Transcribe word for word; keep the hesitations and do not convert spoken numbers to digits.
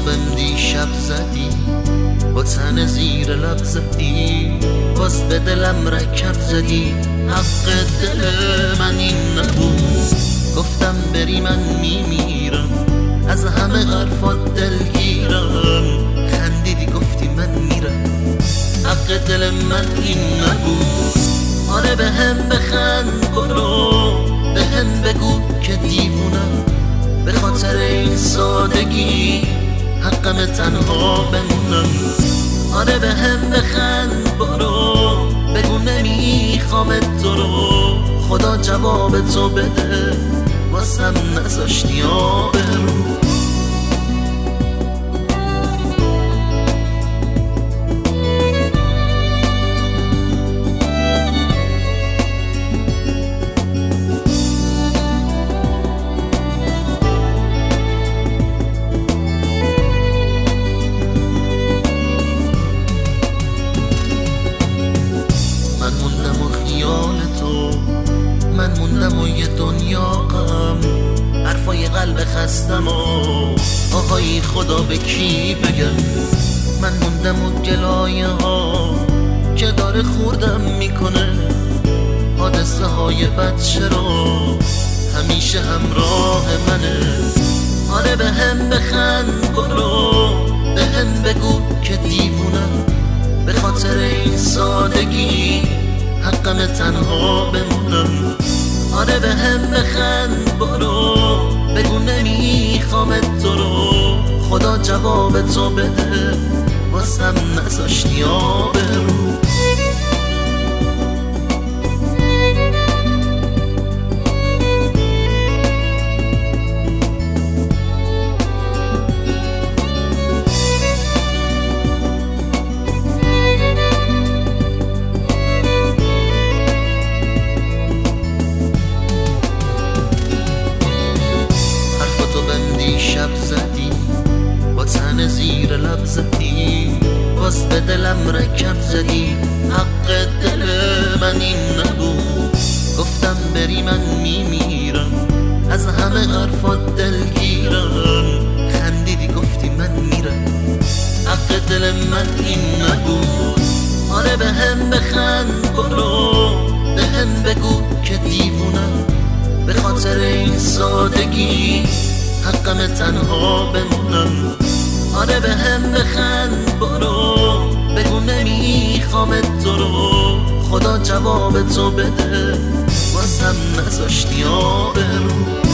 بهم دیشب زدی، با تن زیر لب زدی، باز به دلم رکب زدی. حق دل من این نبود، گفتم بری من میمیرم، از همه حرفات دلگیرم. خندیدی گفتی من میرم، حق دل من این نبود. آره به هم بخند برو، به هم بگو که دیوونم، به خاطر این سادگی حقم تنها بمونم. آره به هم بخند برو، بگو نمیخوامت تو رو، خدا جواب تو بده، واسم نذاشتی آبرو. من موندم و یه دنیا غم، حرفای قلب خستم و آهای خدا به کی بگم. من موندم و گلایه ها که داره خوردم میکنه، حادثه های بچه رو همیشه همراه منه. آره به هم بخند برو، به هم بگو که دیوونم، به خاطر این سادگی حقم تنها بمونم. آره به هم بخند برو، بگو نمیخوامت تو رو، خدا جواب تو بده، واسم نذاشتی آبرو. دیشب زدی، با تن زیر لب زدی، باز به دلم رکب زدی. حق دل من این نبود، گفتم بری من میمیرم، از همه حرفات دلگیرم. خندیدی گفتی من میرم، حق دل من این نبود. آره به هم بخند برو، به هم بگو که دیوونم، به خاطر این سادگی حقم تنها بمونم. آره به هم بخند برو، بگو نمیخوامت تو رو، خدا جواب تو بده، واسم نذاشتی آبرو.